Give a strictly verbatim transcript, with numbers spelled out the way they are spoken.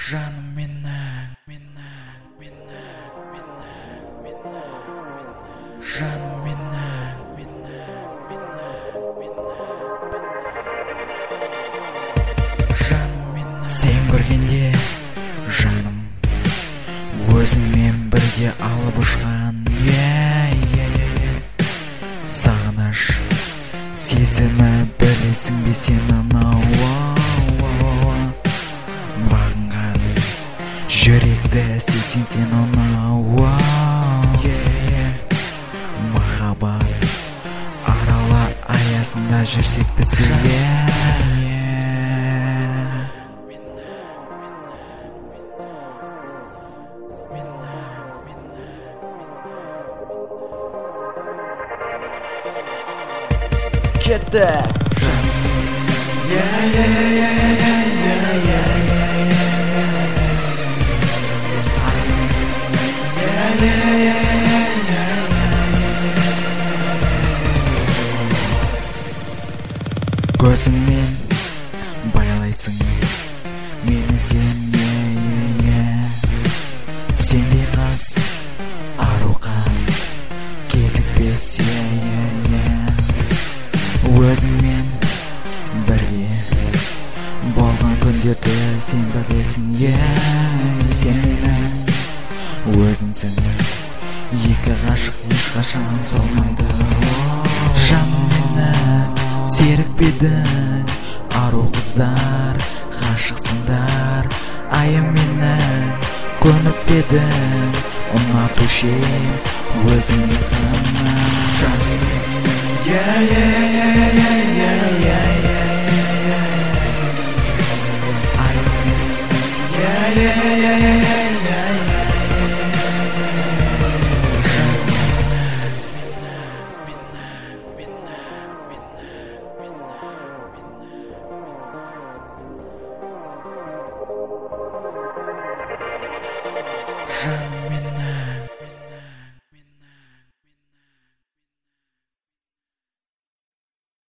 Жаным менің, менің, менің, менің, менің, жаным менің, менің, менің, менің, жаным менің. Сен көргенде жаным өзіңмен бірге алып ұшқан, сағыныш сезімі білесің бе сен анау бағынған жүректі сезсең сен анау махаббат арала аясында жүрсек біздер. Кеттік! Көзіңмен байлайсың мені сен, сендей қыз ару қыз кезікпес, өзіңмен бірге болған күндерді сен білесің, сен менің өзіңсің, екі ғашық ешқашан солмайды. Жаным менің серік пе едің, ару қыздар ғашықсыңдар, айым менің көніп пе едің, ұнатушы ем өзіңе ғана. Жаным yeah yeah yeah yeah yeah yeah yeah yeah yeah yeah